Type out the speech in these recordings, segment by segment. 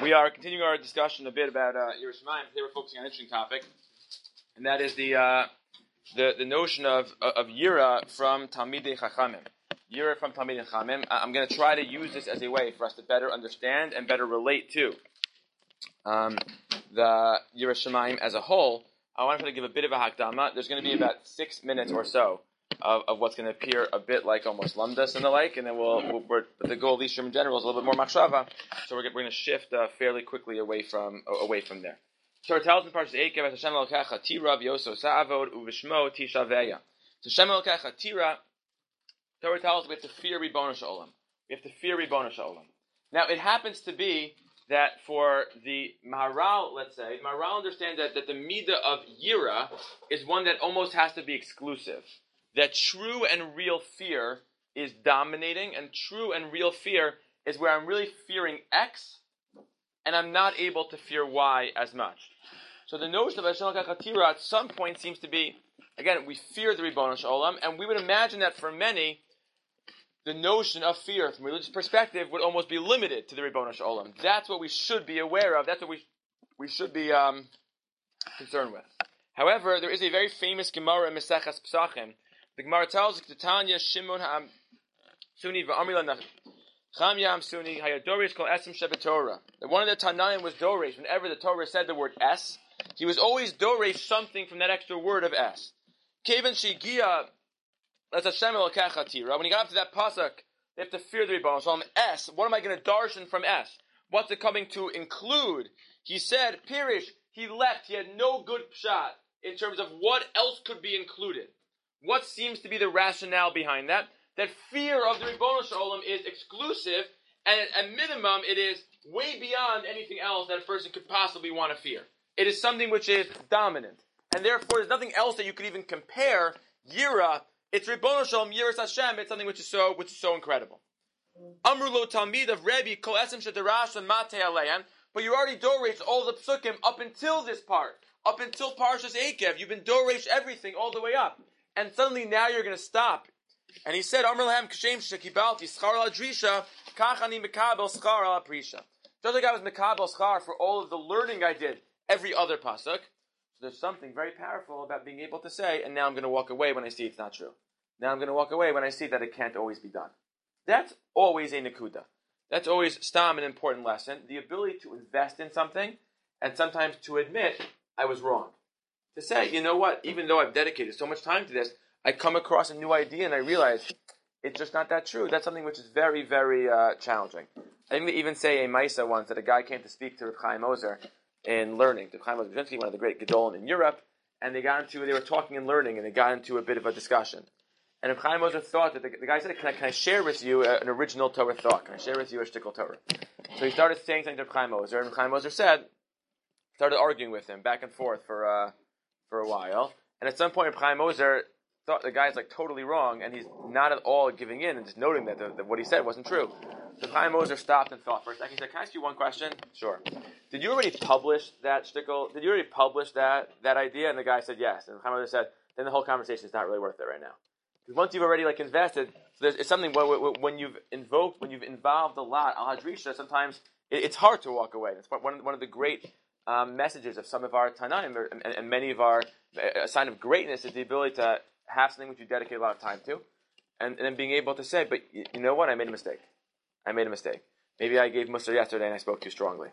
We are continuing our discussion a bit about Yerushalayim. Today we're focusing on an interesting topic, and that is the notion of Yira from Talmidei Chachamim. Yira from Talmidei Chachamim. I'm going to try to use this as a way for us to better understand and better relate to the Yerushalayim as a whole. I want to give a bit of a hakdama. There's going to be about 6 minutes or so of what's going to appear a bit like almost lamdas and the like, and then the goal of these in general is a little bit more machshava, so we're going to shift fairly quickly away from there. So it tells in Parshas Eikev, Hashem Elokecha tira v'yoso sa'avod uv'shmo tishaveya. So Hashem Elokecha tira, Torah tells us we have to fear Ribono Shel Olam. We have to fear Ribono Shel Olam. Now it happens to be that for the Maharal, let's say, Maharal understands that the midah of Yira is one that almost has to be exclusive. That true and real fear is dominating, and true and real fear is where I'm really fearing X, and I'm not able to fear Y as much. So the notion of Hashem Elokecha tira at some point seems to be, again, we fear the Ribono Shel Olam, and we would imagine that for many, the notion of fear from a religious perspective would almost be limited to the Ribono Shel Olam. That's what we should be aware of. That's what we should be concerned with. However, there is a very famous Gemara in Maseches Pesachim. The Gemara tells us, Tanya Shimon Suni v'Amri Cham Yam Suni Hayadorish Kol Esem Shebet Torah. That one of the Tanaim was Dorish. Whenever the Torah said the word S, he was always Dorish something from that extra word of S. Kevan Shigia, that's Hashem Elokecha tira. When he got up to that pasuk, they have to fear the Ribono Shel Olam. S. What am I going to darshan from S? What's it coming to include? He said, Pirish. He left. He had no good shot in terms of what else could be included. What seems to be the rationale behind that? That fear of the Ribono Shel Olam is exclusive, and at minimum, it is way beyond anything else that a person could possibly want to fear. It is something which is dominant, and therefore, there's nothing else that you could even compare. Yira, it's Ribono Shel Olam, Yiras Hashem. It's something which is so incredible. Amru lo Talmid of Rebbe Kol Esem Shedarash and Mate Aleyan. But you already doresh all the psukim up until this part, up until Parshas Eikev. You've been doresh everything all the way up. And suddenly now you're going to stop. And he said, Amr lahem kashem shekibalti schar al drisha, kach ani mekabel schar al prisha. Just like I was mekabel schar for all of the learning I did every other pasuk. So there's something very powerful about being able to say, and now I'm going to walk away when I see it's not true. Now I'm going to walk away when I see that it can't always be done. That's always a nekuda. That's always stam, an important lesson. The ability to invest in something, and sometimes to admit I was wrong. To say, you know what, even though I've dedicated so much time to this, I come across a new idea and I realize it's just not that true. That's something which is very, very challenging. I think they even say a Maisa once that a guy came to speak to Reb Chaim Ozer in learning. Reb Chaim Ozer, one of the great Gedolim in Europe, and they were talking and learning, and they got into a bit of a discussion. And Reb Chaim Ozer thought that the guy said, can I share with you an original Torah thought? Can I share with you a shtickle Torah? So he started saying something to Reb Chaim Ozer, and Reb Chaim Ozer started arguing with him back and forth for a while, and at some point, Chaim Ozer thought the guy's like totally wrong, and he's not at all giving in and just noting that what he said wasn't true. So Chaim Ozer stopped and thought for a second. He said, "Can I ask you one question?" Sure. Did you already publish that shtickle? Did you already publish that idea? And the guy said yes. And Chaim Ozer said, "Then the whole conversation is not really worth it right now, because once you've already invested, so it's something when you've involved a lot al hadrisha. Sometimes it's hard to walk away. It's one of the great messages of some of our Tanaim and many of our a sign of greatness is the ability to have something which you dedicate a lot of time to, and then being able to say, but you know what, I made a mistake. Maybe I gave Musar yesterday and I spoke too strongly.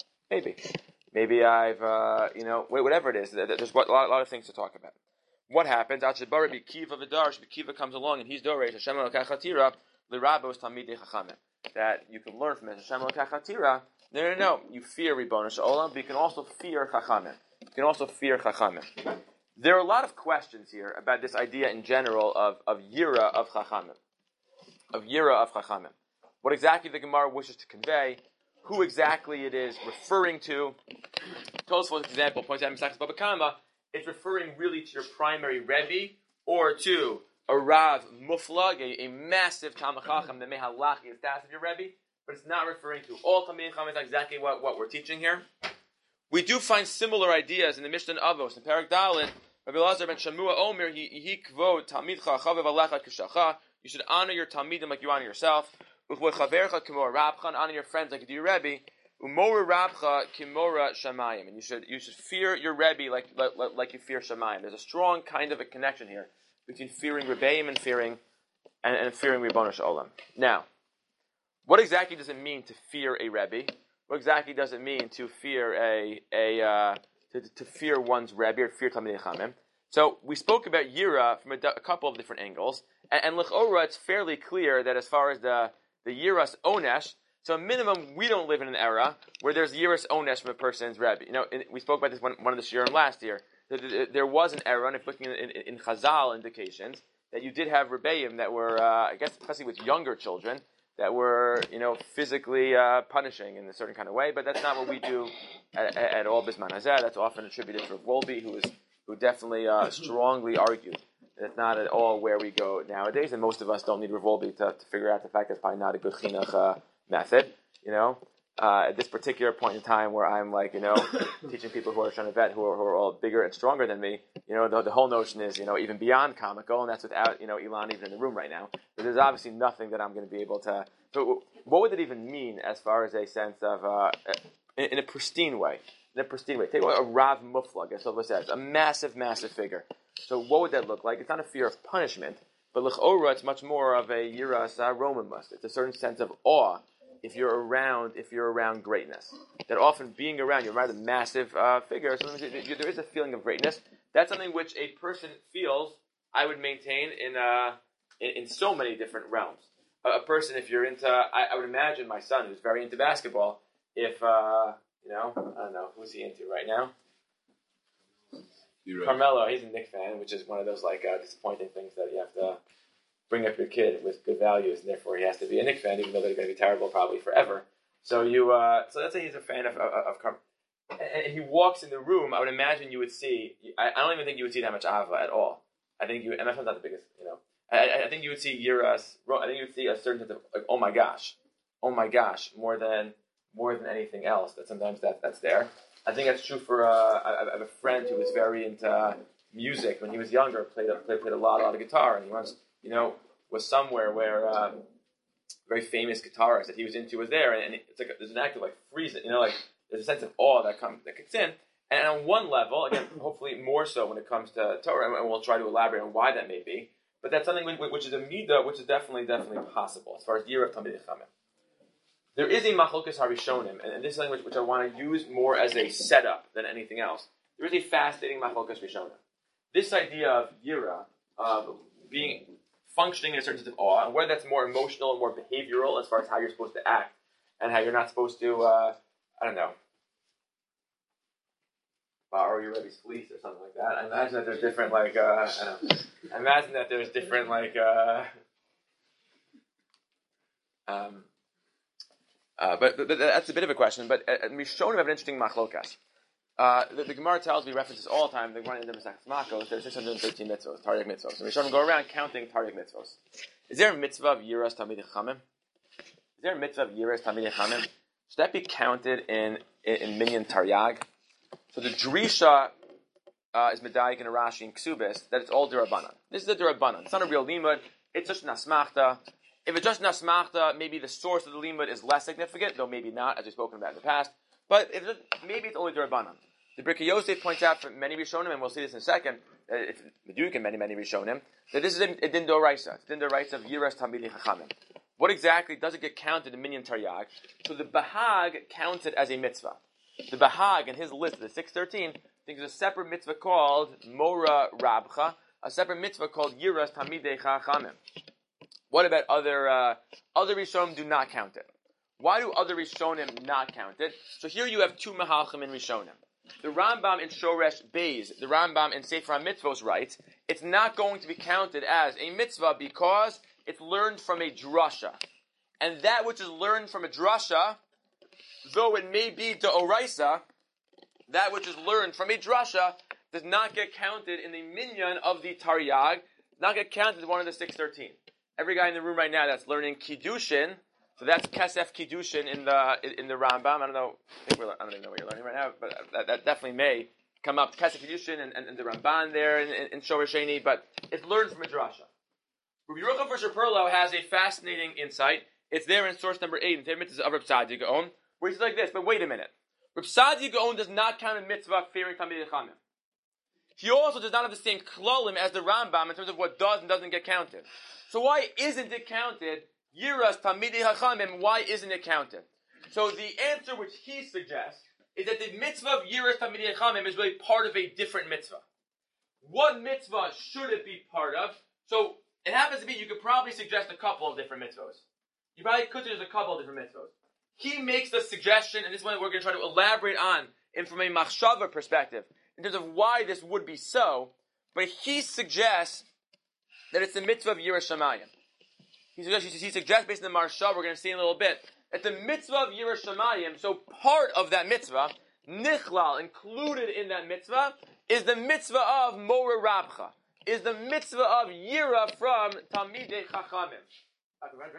Maybe I've whatever it is. There's a lot of things to talk about. What happens? Kiva comes along and he's doresh Hashem Elokecha tira l'rabos Talmidei Chachamim. That you can learn from it. Hashem Elokecha tira. No. You fear Ribono Shel Olam, but you can also fear Chachamim. There are a lot of questions here about this idea in general of Yira of Chachamim. What exactly the Gemara wishes to convey, who exactly it is referring to. Tosfos, for example, points out in Masechtas Baba Kama, it's referring really to your primary Rebbe, or to a Rav Muflag, a massive Talmid Chacham that may halach the status of your Rebbe, but it's not referring to all Talmidei Chacham. It's exactly what we're teaching here. We do find similar ideas in the Mishnah Avos, in Perek Daled. Rabbi Elazar ben Shamua Omer, he kvod Talmidcha chavev alecha kishacha. You should honor your Talmidim like you honor yourself. Honor your friends like you do your Rebbe. Umora Rabcha Kimora Shamayim, and you should fear your Rebbe like you fear Shamayim. There's a strong kind of a connection here between fearing Rebbeim and fearing Ribbono Shel Olam. Now, what exactly does it mean to fear a Rebbe? What exactly does it mean to fear to fear one's Rebbe or fear Talmidei Chachamim? So we spoke about Yira from a couple of different angles, and L'chora it's fairly clear that as far as the Yiras Onesh, so minimum we don't live in an era where there's Yiras Onesh from a person's Rebbe. We spoke about this one of the Shiurim last year. There was an era, and if looking in Chazal indications, that you did have Rebbeim that were, I guess, especially with younger children, that were, physically punishing in a certain kind of way. But that's not what we do at all. Bisman Hazeh. That's often attributed to Rav Wolbe, who definitely strongly argued that it's not at all where we go nowadays. And most of us don't need Rav Wolbe to figure out the fact that it's probably not a good chinuch method. At this particular point in time where I'm teaching people who are trying to vet who are all bigger and stronger than me, the whole notion is, even beyond comical, and that's without, Ilan even in the room right now. But there's obviously nothing that I'm going to be able to. So what would it even mean as far as a sense of, in a pristine way? In a pristine way. Take a Rav Muflag, as Silva says, a massive, massive figure. So what would that look like? It's not a fear of punishment, but l'chora, it's much more of a yiras Roman must. It's a certain sense of awe. If you're around greatness, that often being around, you're around a massive figure, so there is a feeling of greatness. That's something which a person feels, I would maintain, in so many different realms. A person, if you're into, I would imagine my son, who's very into basketball, if, I don't know, who's he into right now? Carmelo, he's a Knicks fan, which is one of those, disappointing things that you have to bring up your kid with good values, and therefore he has to be a Knicks fan, even though they're going to be terrible probably forever. So so let's say he's a fan of Carmelo, and he walks in the room. I would imagine you would see. I don't even think you would see that much Ava at all. I think and my son's not the biggest. I think you would see Yiras. I think you would see a certain sense of oh my gosh, more than anything else. That sometimes that's there. I think that's true for. I have a friend who was very into music when he was younger. Played a lot of guitar, and he once. Was somewhere where a very famous guitarist that he was into was there, and it's like there's an act of freezing, there's a sense of awe that kicks in. And on one level, again, hopefully more so when it comes to Torah, and we'll try to elaborate on why that may be. But that's something which is a midah, which is definitely possible as far as Yira Talmidei Chachamim. There is a Machlokes Harishonim, and this is something which I want to use more as a setup than anything else. There is a fascinating Machlokes Harishonim. This idea of Yira, being functioning in a certain sense of awe, and whether that's more emotional and more behavioral as far as how you're supposed to act, and how you're not supposed to, borrow your Rebbe's fleece or something like that. I imagine that there's different, I imagine that there's different, but that's a bit of a question. But Rishonim have an interesting machlokas. The Gemara tells me, references all the time, the Gemara in the Masechtas Makos, there's 613 mitzvos, Tariq mitzvos. And Rishonim go around counting Tariq mitzvos. Is there a mitzvah of Yiras Talmidei Chachamim? Is there a mitzvah of Yiras Talmidei Chachamim? Should that be counted in Minyan Taryag? So the Drisha is Medayik and Rashi and Ksubis, that it's all Durabanan. This is a Durabanan. It's not a real limud. It's just Nasmachta. If it's just Nasmachta, maybe the source of the limud is less significant, though maybe not, as we've spoken about in the past. But maybe it's only Durabanan. The Birkei Yosef points out for many Rishonim, and we'll see this in a second, it's Meduyik and many Rishonim, that this is a Din Doraisa. It's Din Doraisa of Yiras Talmidei Chachamim. What exactly does it get counted in Minyan Taryag? So the Bahag counts it as a mitzvah. The Bahag, in his list, the 613, thinks there's a separate mitzvah called Mora Rabcha, a separate mitzvah called Yiras Talmidei Chachamim. What about other Rishonim do not count it? Why do other Rishonim not count it? So here you have two Mahalchim in Rishonim. The Rambam in Shoresh Beis, the Rambam in Sefer HaMitzvos writes, it's not going to be counted as a mitzvah because it's learned from a drasha. And that which is learned from a drasha, though it may be d'oraisa, that which is learned from a drasha does not get counted in the minyan of the Taryag, not get counted as one of the 613. Every guy in the room right now that's learning Kiddushin, so that's Kesef Kiddushin in the Rambam. I don't even know what you're learning right now, but that definitely may come up. Kesef Kiddushin and the Ramban there in Shoresh Sheni, but it's learned from a drasha. Rabbi Yerucham Fisher Perlow has a fascinating insight. It's there in source number 8 in Mitzvahs of Reb Tzaddik Gaon. where he says like this, but wait a minute. Reb Saadia Gaon does not count a mitzvah of fearing Talmidei Chachamim. He also does not have the same klalim as the Rambam in terms of what does and doesn't get counted. So why isn't it counted? Yiras Talmidei Chachamim, why isn't it counted? So the answer which he suggests is that the mitzvah of Yiras Talmidei Chachamim is really part of a different mitzvah. What mitzvah should it be part of? So it happens to be you could probably suggest a couple of different mitzvahs. You probably could suggest a couple of different mitzvahs. He makes the suggestion, and this is one that we're going to try to elaborate on, and from a machshava perspective, in terms of why this would be so, but he suggests that it's the mitzvah of Yiras Shamayim. He suggests based on the Maharsha, we're going to see in a little bit, that the mitzvah of Yiras Shamayim, so part of that mitzvah, nichlal, included in that mitzvah, is the mitzvah of Mora Rabcha, is the mitzvah of Yira from Talmidei Chachamim. Right?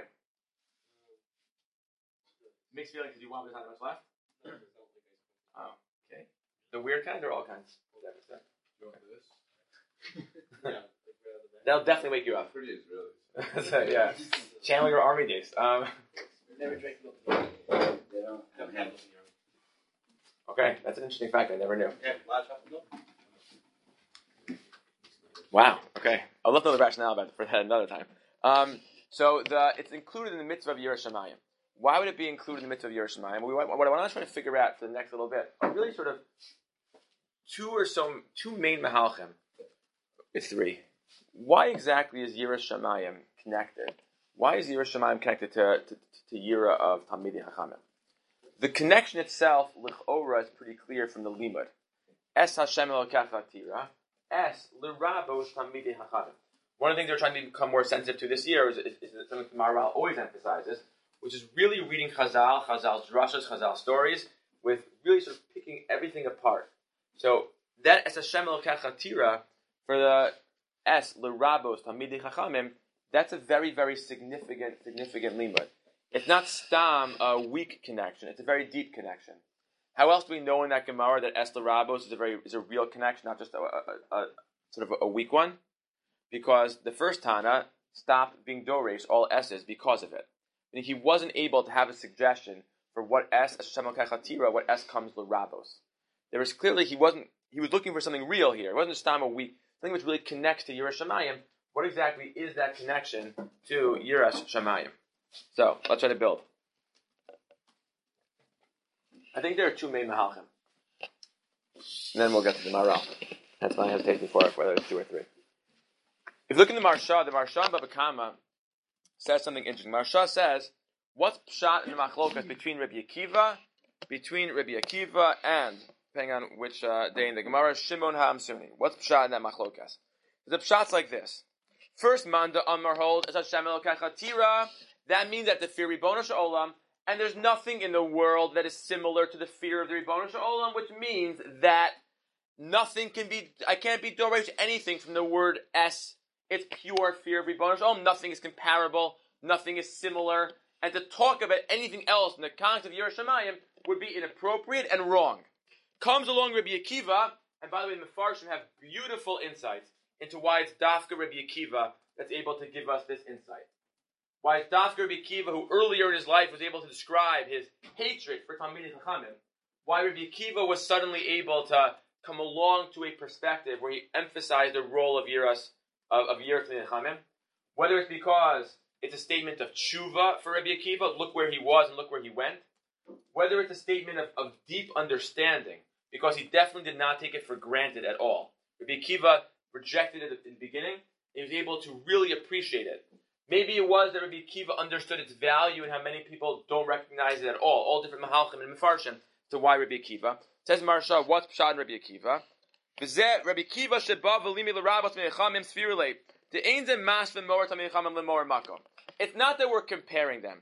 Mixed feelings because you want, but there's not much left? Oh, okay. The weird kinds or all kinds? They'll definitely wake you up. Pretty is really. So, yeah. Channeling your army days. Never drink milk. They don't have milk. Okay, that's an interesting fact I never knew. Yeah, large chocolate milk. Wow. Okay, I'll look at the rationale about it for that another time. So it's included in the mitzvah of Yiras Shamayim. Why would it be included in the mitzvah of Yiras Shamayim? What I want to try to figure out for the next little bit are really sort of two main mahalchim. It's three. Why exactly is Yiras Shamayim connected? Why is Yiras Shamayim connected to Yira of Talmidei Chachamim? The connection itself, l'chora, is pretty clear from the limud. Es Hashem Elokecha tira, es l'rabos Talmidei Chachamim. One of the things we're trying to become more sensitive to this year is something that Maharal always emphasizes, which is really reading Chazal's drashas, Chazal stories, with really sort of picking everything apart. So that es Hashem Elokecha tira, for the es l'rabos Talmidei Chachamim, that's a very, very significant limud. It's not stam a weak connection; it's a very deep connection. How else do we know in that Gemara that es l'rabos is a real connection, not just a sort of a weak one? Because the first Tana stopped being doresh all s's because of it. And he wasn't able to have a suggestion for what s Hashem Kachatira, what s comes l'rabos. There was clearly he was looking for something real here. It wasn't stam a weak, something which really connects to Yiras Shamayim. What exactly is that connection to Yiras Shamayim? So, let's try to build. I think there are two main mahalchim. And then we'll get to the Maharal. That's why I hesitate before whether it's two or three. If you look in the Maharsha in Baba Kama says something interesting. Maharsha says, what's pshat in the machlokas between Rabbi Akiva and, depending on which day in the Gemara, Shimon HaAmsuni. What's pshat in that machlokas? The pshat's like this. First, Manda Amar hold as Hashem Elokecha tira. That means that the fear Ribono Shel Olam, and there's nothing in the world that is similar to the fear of the Ribono Shel Olam, which means that I can't be doresh anything from the word es. It's pure fear of Ribono Shel Olam. Nothing is comparable. Nothing is similar. And to talk about anything else in the context of Yiras Shamayim would be inappropriate and wrong. Comes along Rabbi Akiva, and by the way, the Mefarshim have beautiful insights into why it's Dafka Rabbi Akiva that's able to give us this insight. Why it's Dafka Rabbi Akiva, who earlier in his life was able to describe his hatred for Talmidei Chachamim, why Rabbi Akiva was suddenly able to come along to a perspective where he emphasized the role of Yiras Talmidei Chachamim, whether it's because it's a statement of tshuva for Rabbi Akiva, look where he was and look where he went, whether it's a statement of deep understanding, because he definitely did not take it for granted at all. Rabbi Akiva rejected it in the beginning, and he was able to really appreciate it. Maybe it was that Rabbi Akiva understood its value and how many people don't recognize it at all different mahalchim and mefarshim to why Rabbi Akiva. Says Maharsha, what's pshat in Rabbi Akiva? Rabbi Akiva sheba v'limi l'rabos me'echamim sfirulei. It's not that we're comparing them.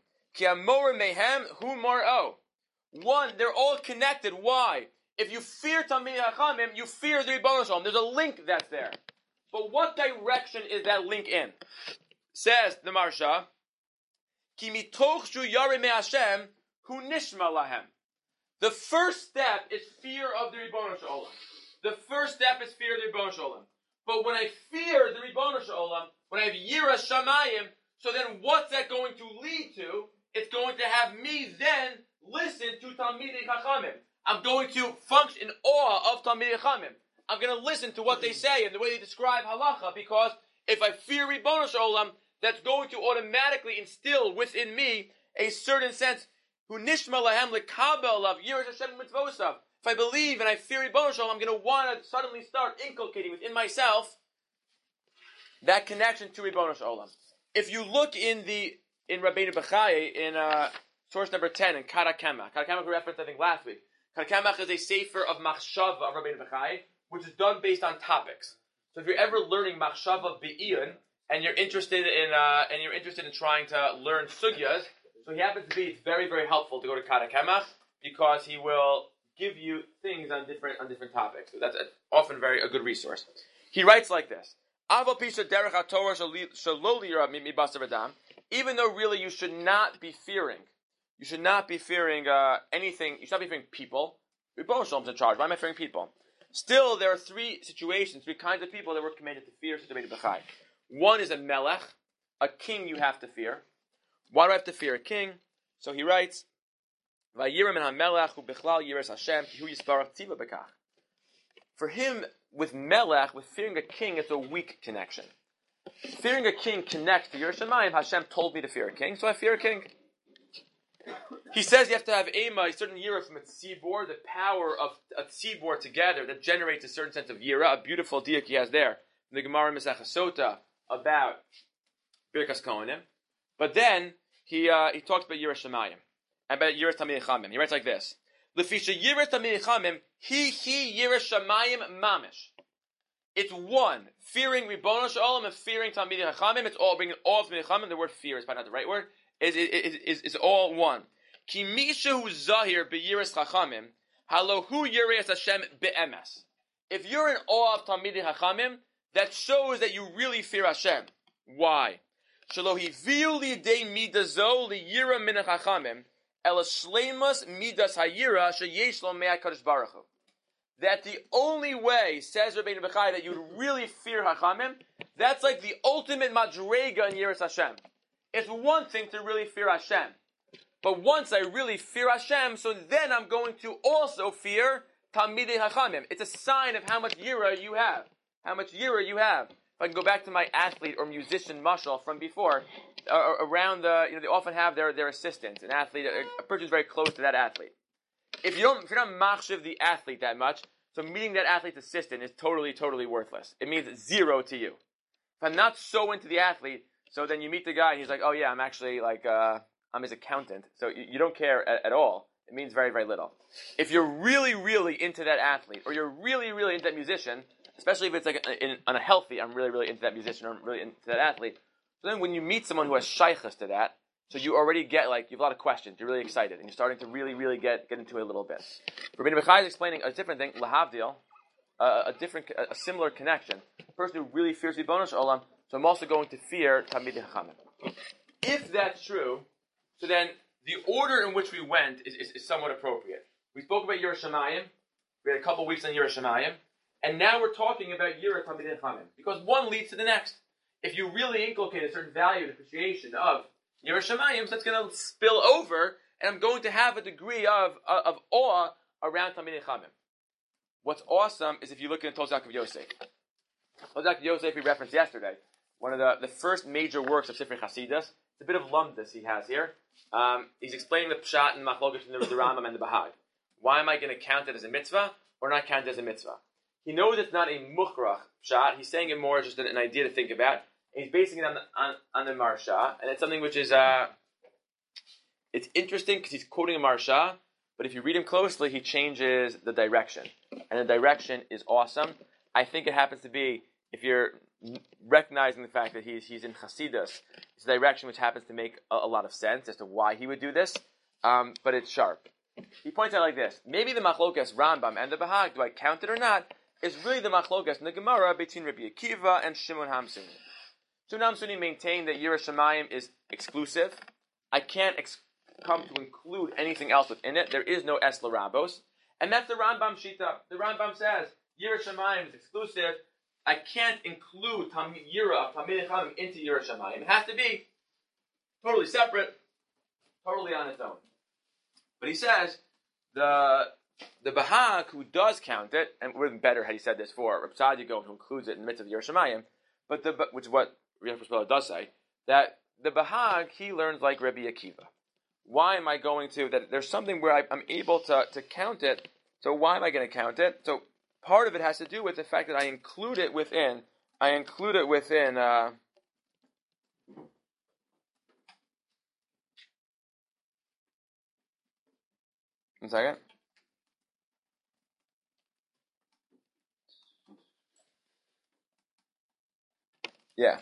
One, they're all connected. Why? If you fear Talmidei Chachamim, you fear the Ribono Shel Olam. There's a link that's there. But what direction is that link in? Says the Maharsha, Ki mitoch shu yare me'Hashem hu nishma lahem. The first step is fear of the Ribono Shel Olam. The first step is fear of the Ribono Shel Olam. But when I fear the Ribono Shel Olam, when I have Yiras Shamayim, so then what's that going to lead to? It's going to have me then listen to Talmidei Chachamim. I'm going to function in awe of Talmidei Chachamim. I'm going to listen to what they say and the way they describe halacha, because if I fear Ribono Shel Olam, that's going to automatically instill within me a certain sense, hu nishma lahem lekabel of yiras Hashem mitzvosav. If I believe and I fear Ribono Shel Olam, I'm going to want to suddenly start inculcating within myself that connection to Ribono Shel Olam. If you look in Rabbeinu Bechai, in source number 10, in Kara Kemach we referenced I think last week. Kara Kemach is a sefer of machshava of Rabbeinu Bechai, which is done based on topics. So if you're ever learning machshava be'iyun, and you're interested in trying to learn sugyas, so he happens to be, it's very, very helpful to go to Kara Kemach, because he will give you things on different topics. So that's often a good resource. He writes like this: even though really you should not be fearing anything, you should not be fearing people. Ribono Shel Olam's in charge. Why am I fearing people? Still, there are three kinds of people that we're commanded to fear. One is a melech, a king you have to fear. Why do I have to fear a king? So he writes, for him, with melech, with fearing a king, it's a weak connection. Fearing a king connects to Yiras Shamayim. Hashem told me to fear a king, so I fear a king. He says you have to have a certain yira from a tzibor, the power of a tzibor together that generates a certain sense of yira, a beautiful diak he has there. The Gemara Masechah Sota about Birkas Kohanim. But then he talks about Yiras Shamayim and about Yiras Talmidei Chachamim. He writes like this: Lefisha Yiras Talmidei Chachamim, he Yiras Shamayim mamish. It's one, fearing Ribono Shel Olam and fearing Talmidei Chachamim. It's all bringing all Talmidei Chachamim. The word fear is probably not the right word. Is all one. Ki mishu zahir beyiras chachamim, halohu yiras Hashem be'emes. If you're in awe of Talmidei Chachamim, that shows that you really fear Hashem. Why? Shelo hiviu lidei midazo liyira min chachamim, ela shleimus midas hayira sheyesh lo me'akadosh baruch hu. That the only way, says Rabbeinu Bechai, that you'd really fear Chachamim, that's like the ultimate madrega in Yiras Hashem. It's one thing to really fear Hashem. But once I really fear Hashem, so then I'm going to also fear Talmidei Chachamim. It's a sign of how much yira you have. How much yira you have. If I can go back to my athlete or musician mashal from before, around they often have their assistants, an athlete, a person who's very close to that athlete. If you're not machshiv the athlete that much, so meeting that athlete's assistant is totally, totally worthless. It means zero to you. If I'm not so into the athlete, so then you meet the guy and he's like, oh yeah, I'm actually I'm his accountant. So you don't care at all. It means very, very little. If you're really, really into that athlete, or you're really, really into that musician, especially if it's like on a healthy, I'm really, really into that musician, or I'm really into that athlete. So then when you meet someone who has shaykhs to that, so you already get you have a lot of questions, you're really excited, and you're starting to really, really get into it a little bit. Rabbeinu Bechai is explaining a different thing, lahavdil, a similar connection. A person who really fears Ribono Shel Olam, so I'm also going to fear Talmidei Chachamim. If that's true, so then the order in which we went is somewhat appropriate. We spoke about Yiras Shamayim, we had a couple weeks on Yiras Shamayim, and now we're talking about Yiras Talmidei Chachamim, because one leads to the next. If you really inculcate a certain value and appreciation of Yiras Shamayim, so that's going to spill over, and I'm going to have a degree of awe around Talmidei Chachamim. What's awesome is if you look in Toldos Yaakov Yosef. Toldos Yaakov Yosef we referenced yesterday. One of the first major works of Sifrei Chasidus. It's a bit of lumdus he has here. He's explaining the pshat and machlokas in the Rambam and the Bahag. Why am I going to count it as a mitzvah or not count it as a mitzvah? He knows it's not a mukhrach pshat. He's saying it more as just an idea to think about. And he's basing it on the Marsha, and it's something which is it's interesting because he's quoting a Marsha, but if you read him closely, he changes the direction, and the direction is awesome. I think it happens to be, if you're recognizing the fact that he's in Chasidus, it's a direction which happens to make a lot of sense as to why he would do this, but it's sharp. He points out like this: maybe the machlokas Rambam and the Bahag, do I count it or not, is really the machlokas in the Gemara between Rabbi Akiva and Shimon HaMsuni. Shimon HaMsuni maintained that Yiras Shamayim is exclusive. I can't come to include anything else within it. There is no Es L'Rabos. And that's the Rambam Shita. The Rambam says, Yiras Shamayim is exclusive. I can't include Yira of Talmidei Chachamim into Yiras Shamayim. It has to be totally separate, totally on its own. But he says the Bahag who does count it, and it would have been better had he said this for Reb Tzadiko, who includes it in the midst of the Yerushalayim, which is what Rabbi Shmuel does say, that the Bahag, he learns like Rabbi Akiva. Why am I going to, that there's something where I'm able to count it, so why am I going to count it? So part of it has to do with the fact that I include it within, one second. Yeah.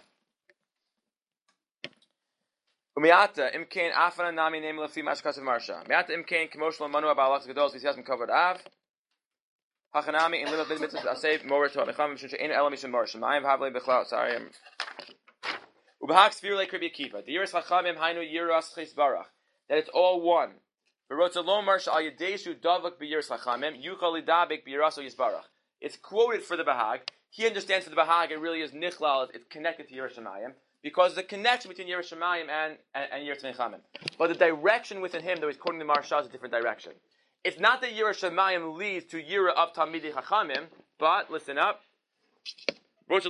Umiata imkain afana nami name lefi mashkas of marsha. Umiata imkain commotional manu about lots of gadols. We have covered av. Hachanami in little bit mitzvah asave more to amecham mishun she'en elam mishun marsha. Ma'im havle bechlau. Sorry. Ubahak sphere like Rabbi Akiva. The yiras chachamim hainu yiras chisbarach. That it's all one. V'rotzalom marsha al yedeshu davak b'yiras chachamim yuchal lidabek b'yiraso yisbarach. It's quoted for the Bahag. He understands for the Bahag it really is nichlal. It's connected to Yerushalayim. Because the connection between Yerushalayim and Yerushalayim. But the direction within him, though he's quoting the Maharsha, is a different direction. It's not that Yerushalayim leads to Yira of Talmidei Chachamim, but, listen up, it's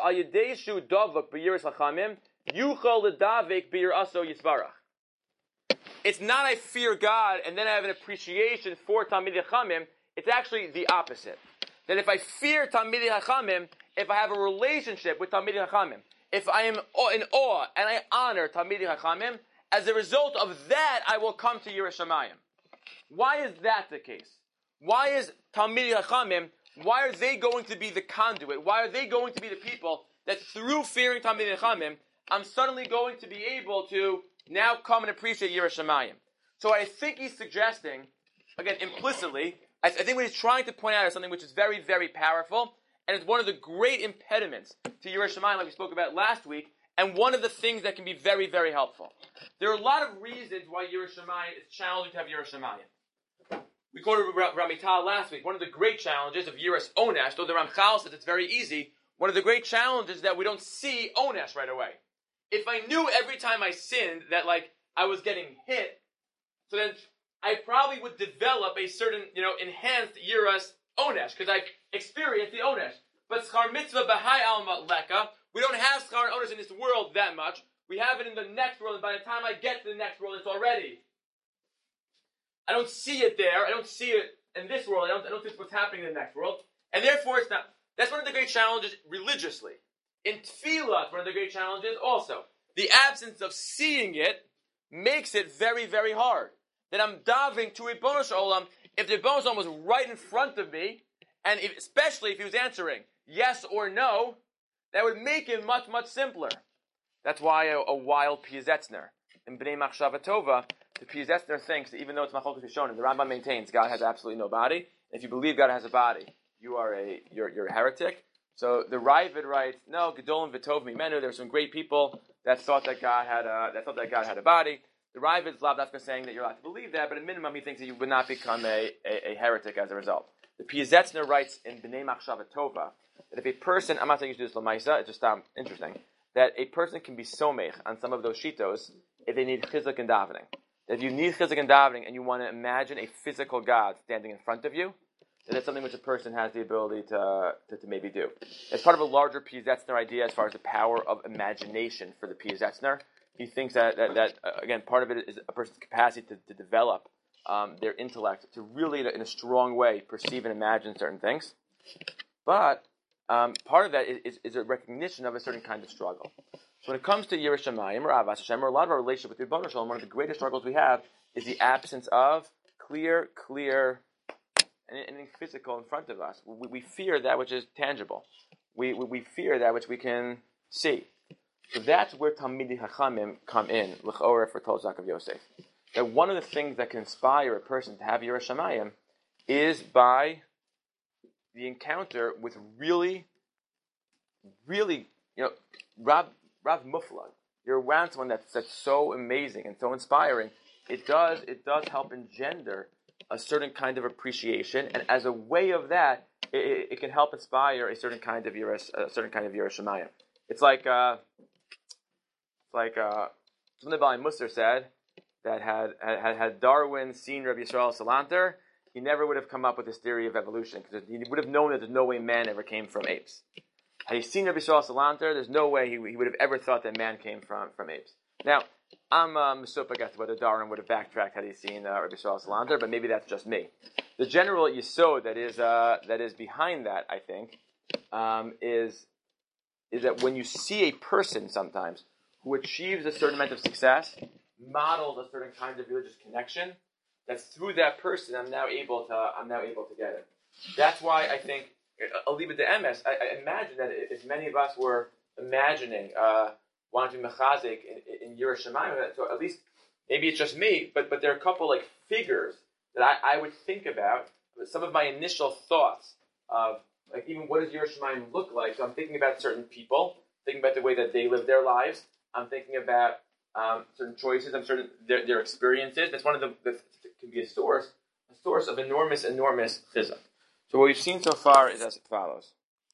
not I fear God and then I have an appreciation for Talmidei Chachamim, it's actually the opposite. That if I fear Talmidei Chachamim, if I have a relationship with Talmidei Chachamim, if I am in awe and I honor Talmidei Chachamim, as a result of that, I will come to Yerushalayim. Why is that the case? Why is Talmidei Chachamim, why are they going to be the conduit? Why are they going to be the people that through fearing Talmidei Chachamim, I'm suddenly going to be able to now come and appreciate Yerushalayim? So I think he's suggesting, again, implicitly, I think what he's trying to point out is something which is very, very powerful, and it's one of the great impediments to Yerushalayim, like we spoke about last week, and one of the things that can be very, very helpful. There are a lot of reasons why Yerushalayim is challenging to have Yerushalayim. We quoted Ramital last week. One of the great challenges of Yiras Onesh, though the Ramchal says it's very easy, one of the great challenges is that we don't see Onesh right away. If I knew every time I sinned that, I was getting hit, so then I probably would develop a certain, enhanced Yiras Onesh, because I've experienced the Onesh. But Schar Mitzvah B'hai Alma Leka, we don't have Schar Onesh in this world that much. We have it in the next world, and by the time I get to the next world, it's already. I don't see it there. I don't see it in this world. I don't think what's happening in the next world. And therefore, it's not. That's one of the great challenges religiously. In Tefillah, one of the great challenges also. The absence of seeing it makes it very, very hard. That I'm diving to Ribono Shel Olam. If the Ribono Shel Olam was right in front of me, and especially if he was answering yes or no, that would make it much, much simpler. That's why a wild Piazetzner in Bnei Machshava Tova, the Piazetzner thinks that even though it's Machlokes Rishonim, the Rambam maintains God has absolutely no body. If you believe God has a body, you're a heretic. So the Ravid writes, no, Gedolim V'Tov Mimenu. There were some great people that thought that God had a body. The Ravid is Lavdafka saying that you're allowed to believe that, but at minimum he thinks that you would not become a heretic as a result. The Piazetzner writes in Bnei Machshava Tova that if a person, I'm not saying you should do this l'maisa, it's just interesting, that a person can be somech on some of those shitos if they need chizuk and davening. If you need chizuk and davening and you want to imagine a physical God standing in front of you, then that's something which a person has the ability to maybe do. It's part of a larger Piazetzner idea as far as the power of imagination for the Piazetzner. He thinks that again, part of it is a person's capacity to develop their intellect to really, in a strong way, perceive and imagine certain things. But part of that is a recognition of a certain kind of struggle. So when it comes to Yerushalayim or Avas Hashem, or a lot of our relationship with Ribono Shel Olam, one of the greatest struggles we have is the absence of clear, and anything physical in front of us. We fear that which is tangible. We fear that which we can see. So that's where Talmidei Chachamim come in, l'chorah for Tolzak of Yosef. That one of the things that can inspire a person to have Yerushalayim is by the encounter with really, Rav Muflag. You're around someone that's so amazing and so inspiring. It does help engender a certain kind of appreciation, and as a way of that, it can help inspire a certain kind of Yerushalayim. It's like something Bali Musar said that had Darwin seen Rabbi Yisrael Salanter, he never would have come up with this theory of evolution, because he would have known that there's no way man ever came from apes. Had he seen Rabbi Yisrael Salanter, there's no way he would have ever thought that man came from apes. Now, I'm misopag as to whether Darwin would have backtracked had he seen Rabbi Yisrael Salanter, but maybe that's just me. The general yesod that is behind that, I think, is that when you see a person sometimes who achieves a certain amount of success, models a certain kind of religious connection, that through that person I'm now able to get it. That's why I think I'll leave it to MS. I imagine that if many of us were imagining wanting to be mechazik in Yirah Shamayim, so at least maybe it's just me, but there are a couple like figures that I would think about. Some of my initial thoughts of like even what does Yirah Shamayim look like. So I'm thinking about certain people, thinking about the way that they live their lives. I'm thinking about certain choices. I'm certain their experiences. That's one of that can be a source of enormous chizuk. So what we've seen so far is as follows.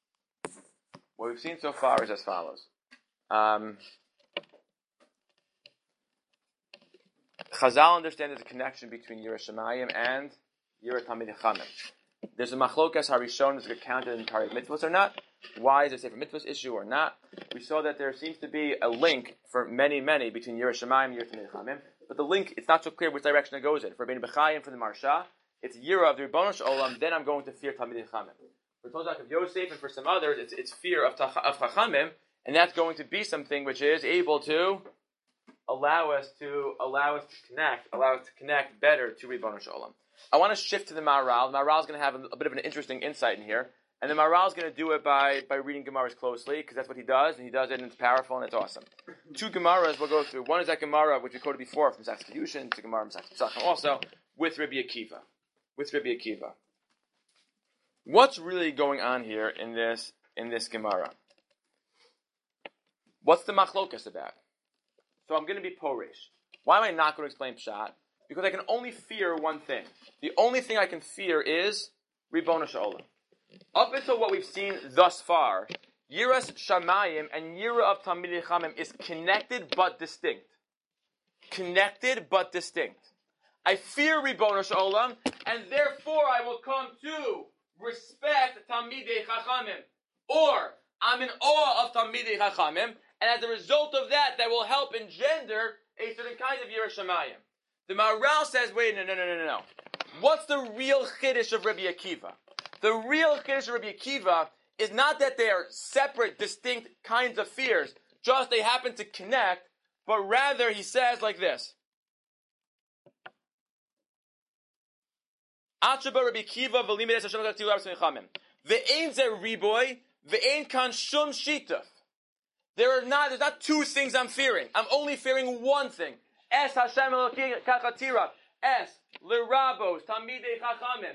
Chazal understand there's a connection between Yirah Shamayim and Yirah Talmidei Chachamim. There's a machlokas harishon, is it counted in Tarei Mitzvos or not? Why is it a Sefer Mitzvos issue or not? We saw that there seems to be a link for many between Yirah Shamayim and Yirah Talmidei Chachamim, but the link, it's not so clear which direction it goes in. For Bein B'chayim, for the Marsha, it's Yirah of the Rebbeinu Shel Olam, then I'm going to fear Talmidei Chachamim. For Tozak of Yosef and for some others, it's fear of Chachamim, and that's going to be something which is able to allow us to connect better to Rebbeinu Shel Olam. I want to shift to the Maharal. The Maharal is going to have a bit of an interesting insight in here, and the Maharal is going to do it by reading Gemaras closely, because that's what he does, and he does it, and it's powerful, and it's awesome. Two Gemaras we'll go through. One is that Gemara, which we quoted before from Sachs Kedushin, it's a Gemara from Sachs Pesachim also, with Rabbi Akiva. What's really going on here in this Gemara? What's the machlokas about? So I'm going to be porish. Why am I not going to explain Pshat? Because I can only fear one thing. The only thing I can fear is Ribbono Shel Olam. Up until what we've seen thus far, Yiras Shamayim and Yira of Talmidei Chachamim is connected but distinct. I fear Ribbono Shel Olam, and therefore I will come to respect Talmidei Chachamim. Or I'm in awe of Talmidei Chachamim, and as a result of that, that will help engender a certain kind of Yirah Shamayim. The Maharal says, wait, no. What's the real chiddush of Rabbi Akiva? The real chiddush of Rabbi Akiva is not that they are separate, distinct kinds of fears, just they happen to connect, but rather he says like this. Achaba Rabbi Akiva v'limedes Hashem l'katilu Rabbi Chachamim. Ve'ein ze riboy, ve'ein kan shum shituf. There's not two things I'm fearing. I'm only fearing one thing. Es Hashem Eloki Kachatira. Es Lirabos Talmidei Chachamim.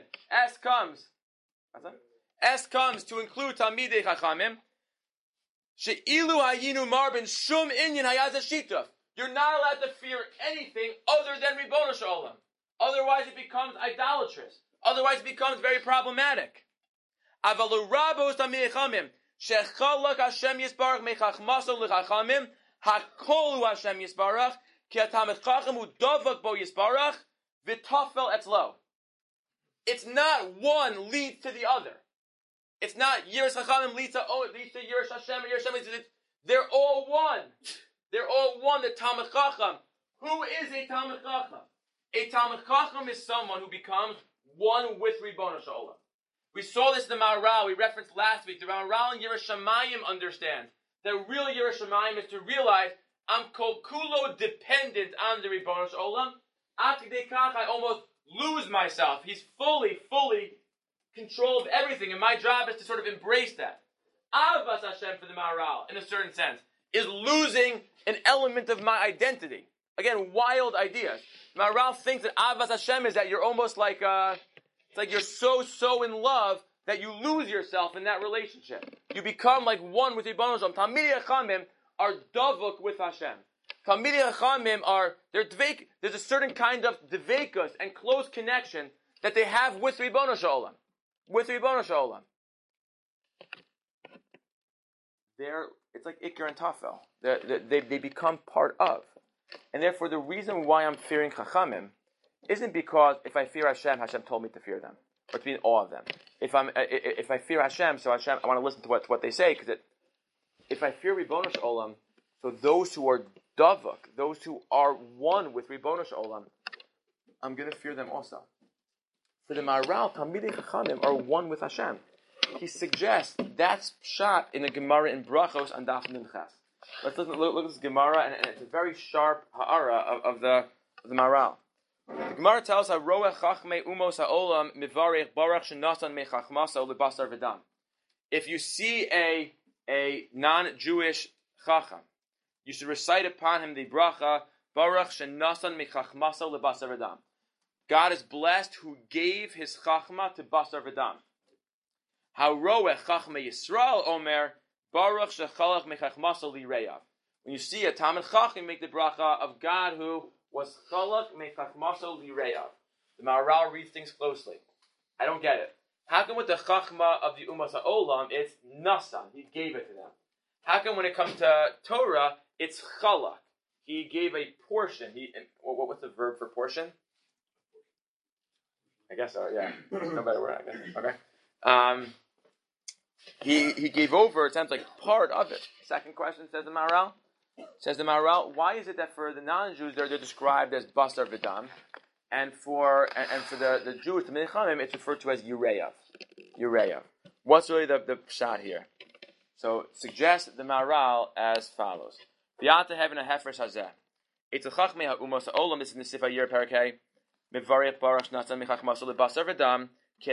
Es comes to include Talmidei Chachamim. She'ilu hayinu marbin shum inyan hayaz shituf. You're not allowed to fear anything other than Ribbono Shel Olam. Otherwise it becomes idolatrous. Otherwise it becomes very problematic. Aval Lirabos Talmidei Chachamim. Shechalak Hashem Yisbarach mechachmaso l'chachamim hakolu Hashem Yisbarach ki atamid chacham hu davak bo Yisbarach v'tafel etzlo. It's not one leads to the other. It's not Yiras Chachamim leads to Yiras Hashem or Yiras Hashem leads to. They're all one. They're all one. The Talmid Chacham. Who is a Talmid Chacham? A Talmid Chacham is someone who becomes one with Ribbono Shel Olam. We saw this in the Maharal, we referenced last week. The Maharal in Yirah Shamayim understands that real Yirah Shamayim is to realize I'm kol kulo dependent on the Ribbono Shel Olam. Ad k'dei kach, I almost lose myself. He's fully control of everything, and my job is to sort of embrace that. Avas Hashem for the Maharal, in a certain sense, is losing an element of my identity. Again, wild ideas. Maharal thinks that Avas Hashem is that you're almost like it's like you're so in love that you lose yourself in that relationship. You become like one with Ribbono Shel Olam. Talmidei Chachamim are davuk with Hashem. Talmidei Chachamim there's a certain kind of dveikus and close connection that they have with Ribbono Shel Olam. With Ribbono Shel Olam. It's like Iker and Tafel. They become part of. And therefore, the reason why I'm fearing Chachamim isn't because if I fear Hashem, Hashem told me to fear them, or to be in awe of them. If I fear Hashem, so Hashem, I want to listen to what they say, because if I fear Ribono Shel Olam, so those who are davuk, those who are one with Ribono Shel Olam, I'm going to fear them also. For the Maharal, Talmidei Chachamim are one with Hashem. He suggests that's shot in the Gemara in Brachos on Daf Nun Ches. Let's look at this Gemara, and it's a very sharp ha'ara of the Maharal. The Gemara tells us, "Roeh Chachmei Umos Ha'olam Mivarech Baruch Shenasan Mechachmaso LeBasar V'Dam." If you see a non-Jewish Chacham, you should recite upon him the bracha Baruch Shenasan Mechachmaso LeBasar V'Dam. God is blessed who gave his Chachma to Basar V'Dam. Ha'roeh Chachmei Yisrael Omer Baruch Shechalach Mechachmaso Lireyav. When you see a Talmid Chacham, make the bracha of God who was Chalak Mechachmaso Lireyav. The Maharal reads things closely. I don't get it. How come with the Chachma of the Umas HaOlam, it's Nasan, he gave it to them? How come when it comes to Torah, it's Chalak, he gave a portion? What's the verb for portion? I guess so, yeah. No better word, I guess. Okay. He gave over, it sounds like part of it. Second question, says the Maharal, why is it that for the non-Jews they're described as Basar V'Dam, and for the Jews, the Menachamim, it's referred to as Yureyav. What's really the pshat here? So suggest the Maharal as follows: V'yata heaven a hefresh hazeh. It's a chachmei ha'umos ha'olam. This is in the Sifah Yer Parakei. Mivarech baruch shnatan mechachmaso lebasar v'dam. The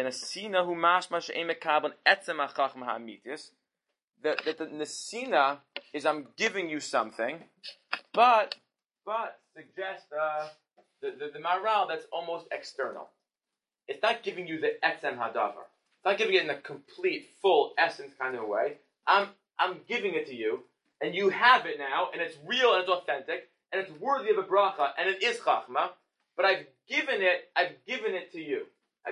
nesina is I'm giving you something, but suggest the Maharal that's almost external. It's not giving you the etzem hadavar. It's not giving it in a complete, full essence kind of way. I'm giving it to you, and you have it now, and it's real and it's authentic, and it's worthy of a bracha, and it is chachma. But I've given it to you.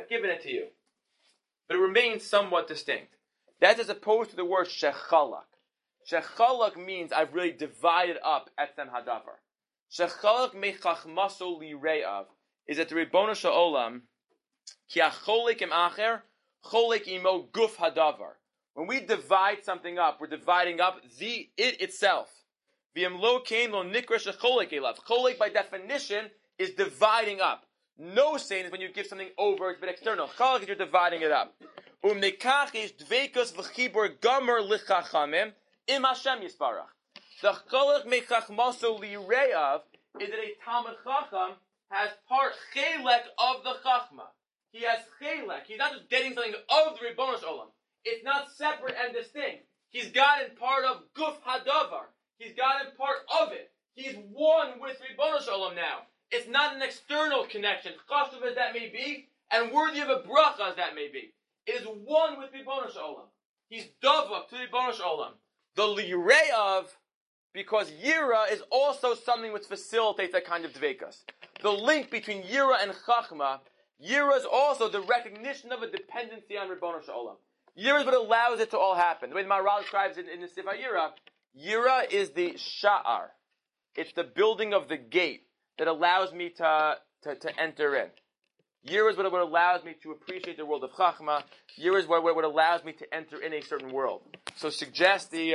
But it remains somewhat distinct. That's as opposed to the word shechalak. Shechalak means I've really divided up etzem hadavar. Shechalak mechachmaso lireav is that the Ribono Shel Olam ki acholek im acher cholek imo guf hadavar. When we divide something up, we're dividing up it itself. V'im lo kein lo nikra shecholek elav. Cholek by definition is dividing up. No saying is when you give something over, it's been external. Chalak is you're dividing it up. Umnekach is dveikus v'chibur gomer lichachamim im Hashem yisparach. The chalak mechachmaso lireav is that a Talmid Chacham has part chelek of the chachma. He has chelek. He's not just getting something of the Ribono Shel Olam. It's not separate and distinct. He's gotten part of guf hadavar. He's gotten part of it. He's one with Ribono Shel Olam now. It's not an external connection, chashuv as that may be, and worthy of a bracha as that may be. It is one with Ribono Shel Olam. He's davuk to Ribono Shel Olam. The lireav, because yira is also something which facilitates that kind of dveikus. The link between yira and chachma, yira is also the recognition of a dependency on Ribono Shel Olam. Yira is what allows it to all happen. The way the Maharal describes it in the Sifah Yira is the sha'ar. It's the building of the gate that allows me to enter in. Yira is what allows me to appreciate the world of Chachma. Yira is what allows me to enter in a certain world. So suggest the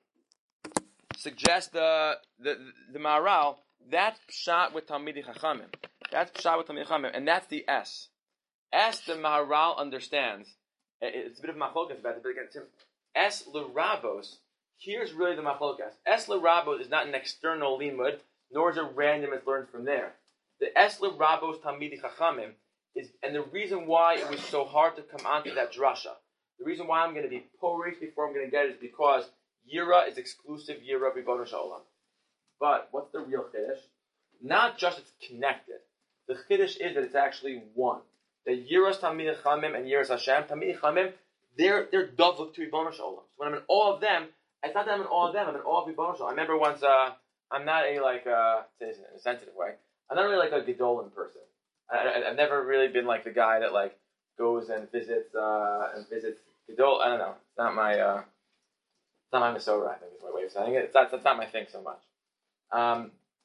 Maharal, that's pshat with Talmidei Chachamim. And that's the S. S, the Maharal understands. It's a bit of machlokas about it, but again, Es l'rabos, here's really the machlokas. Es l'rabos is not an external limud, nor is it random as learned from there. The Es l'rabos Talmidei Chachamim is, and the reason why it was so hard to come onto that drasha, the reason why I'm going to be porish before I'm going to get it is because Yira is exclusive Yira Ribono Shel Olam. But what's the real chiddush? Not just it's connected. The chiddush is that it's actually one. The Yiras Talmidei Chachamim and Yiras Hashem, Talmidei Chachamim, they're davuk to Ribono Shel Olam. So when I'm in awe of them, it's not that I'm in awe of them, I'm in awe of Ribono Shel Olam. I remember once, I'm not a in a sensitive way, I'm not really like a Gedolim person. I've never really been like the guy that like goes and visits Gedol. I don't know. It's not my Masorah, I think is my way of saying it. That's not my thing so much.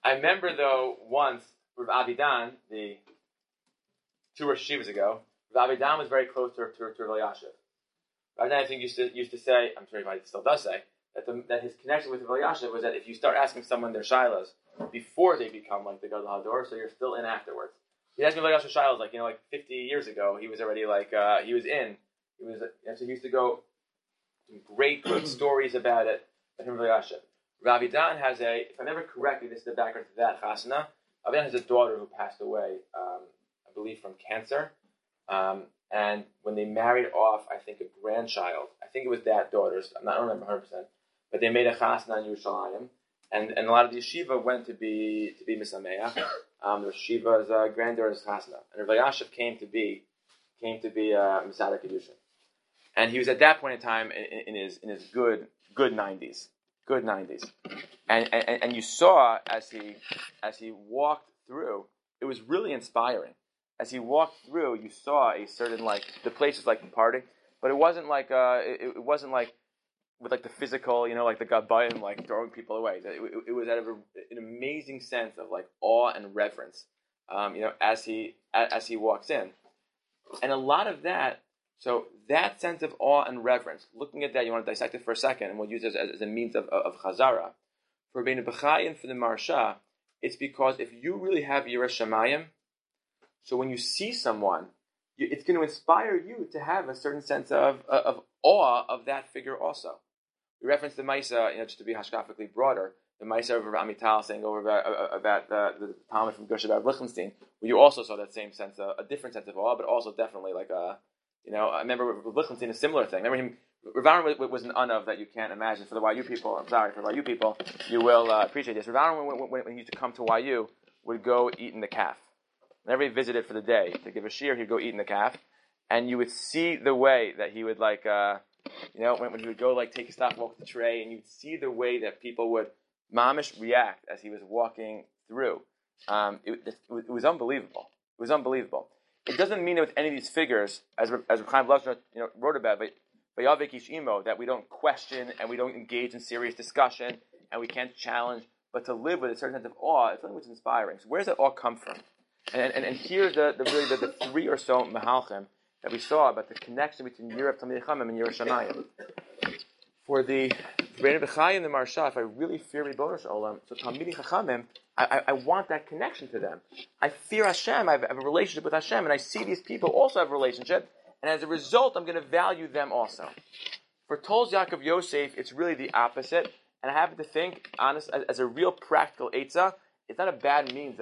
I remember though once with Avidan, the 2 Rosh Hashivas ago, Avidan was very close to Rav Elyashiv. Avidan, I think, used to say, I'm sure he still does say, that his connection with Rav Elyashiv was that if you start asking someone their shilas before they become like the Gadol Hador, so you're still in afterwards. He asked me Rav Elyashiv shilas like 50 years ago. He was already he was in. So he used to go great stories about it. Rav Elyashiv. Rav Avidan has if I remember correctly, this is the background to that chasana. Avidan has a daughter who passed away, I believe from cancer. And when they married off, I think a grandchild, I think it was that daughter's, I don't remember 100%, but they made a chasna in Yerushalayim, and a lot of the yeshiva went to be misameach. The yeshiva's granddaughter's chasna, and Rav Elyashiv came to be Masada Kedushin, and he was at that point in time in his good 90s, and you saw as he walked through, it was really inspiring. As he walked through, you saw a certain the place was departing, but it wasn't it wasn't with the physical, the gabayim throwing people away. It was out of an amazing sense of awe and reverence, as he walks in, and a lot of that. So that sense of awe and reverence, looking at that, you want to dissect it for a second, and we'll use it as a means of chazara. For Bein Bechai and for the Maharsha, it's because if you really have Yiras Shamayim, so when you see someone, it's going to inspire you to have a certain sense of awe of that figure also. We reference the Maisa, just to be hashkafically broader, the Maisa of Rabbi Amital saying over about the Talmud from Gershon Bar Lichtenstein, where you also saw that same sense, a different sense of awe, but also definitely I remember with Lichtenstein a similar thing. Remember him, Rav Aaron was an unav that you can't imagine. For the YU people, I'm sorry, for YU people, you will appreciate this. Rav Aaron, when he used to come to YU, would go eat in the calf. Whenever he visited for the day to give a shiur, he'd go eat in the calf, and you would see the way that he would when he would go take a stop, walk the tray, and you'd see the way that people would mamish react as he was walking through. It was unbelievable. It was unbelievable. It doesn't mean that with any of these figures, as Chaim Blushner wrote about, but Vayavik Ish Imo, that we don't question and we don't engage in serious discussion and we can't challenge, but to live with a certain sense of awe, it's something which is inspiring. So where does that awe come from? And here's the 3 or so Mahalchim that we saw about the connection between Yirav Talmidei Chachamim and Yiras Shamayim. For the Bein Bechai and the Maharsha, if I really fear Ribono Shel Olam, so Talmidei Chachamim, I want that connection to them. I fear Hashem. I have a relationship with Hashem, and I see these people also have a relationship, and as a result, I'm going to value them also. For Tolz Yaakov Yosef, it's really the opposite, and I happen to think, honest, as a real practical eitzah, it's not a bad means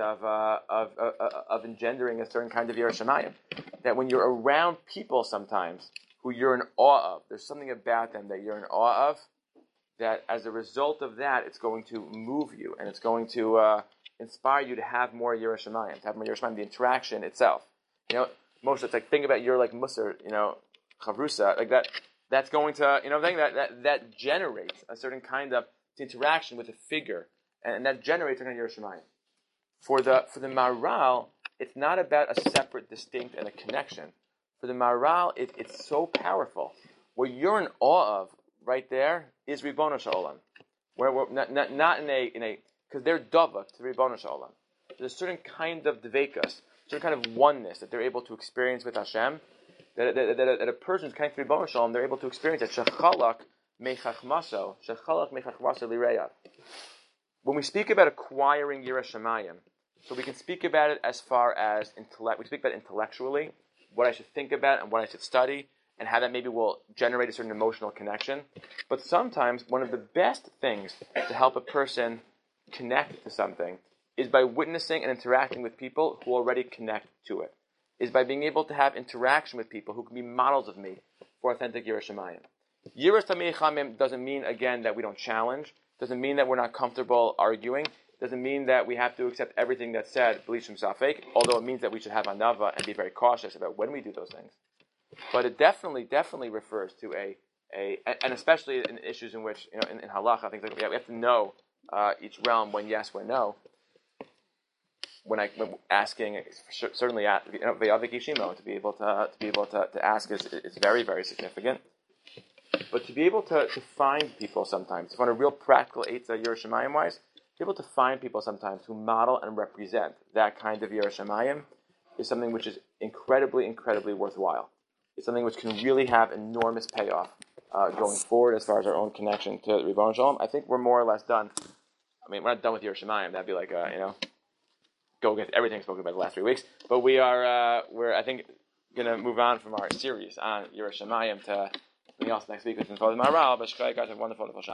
of engendering a certain kind of Yiras Shamayim. That when you're around people sometimes who you're in awe of, there's something about them that you're in awe of, that as a result of that, it's going to move you, and it's going to inspire you to have more Yiras Shamayim, the interaction itself. Most of it's think about your Musar, Chavrusa, that. That's going to, that generates a certain kind of interaction with a figure, and that generates a kind of Yiras Shamayim. For the Maharal, it's not about a separate, distinct, and a connection. For the Maharal, it's so powerful. What you're in awe of right there is Ribono Shel Olam. Where we're not in a because they're davak to Ribono Shel Olam. There's a certain kind of dveikus, certain kind of oneness that they're able to experience with Hashem. That a person's kind of Ribono Shel Olam, they're able to experience that shechalak mechachmaso lireya. When we speak about acquiring Yiras Shamayim, so we can speak about it as far as intellect. We speak about it intellectually, what I should think about and what I should study, and how that maybe will generate a certain emotional connection. But sometimes one of the best things to help a person connect to something is by witnessing and interacting with people who already connect to it. Is by being able to have interaction with people who can be models of me for authentic Yiras Shamayim. Yiras Talmidei Chachamim doesn't mean, again, that we don't challenge. Doesn't mean that we're not comfortable arguing. Doesn't mean that we have to accept everything that's said, b'li shum safek, although it means that we should have anava and be very cautious about when we do those things. But it definitely refers to and especially in issues in which, in halacha, things like that, we have to know each realm when yes, when no. When asking, certainly, V'yavik Ishimo, to be able to ask is very, very significant. But to be able to find people sometimes, to find a real practical eitzah Yiras Shamayim wise, be able to find people sometimes who model and represent that kind of Yiras Shamayim is something which is incredibly, incredibly worthwhile. It's something which can really have enormous payoff going forward as far as our own connection to Ribono Shel Olam. I think we're more or less done. I mean, we're not done with Yiras Shamayim. That'd be like, go against everything spoken about the last 3 weeks. But we're I think, going to move on from our series on Yiras Shamayim to something else next week with Father Maharal. But Shkai, guys, have a wonderful, wonderful shot.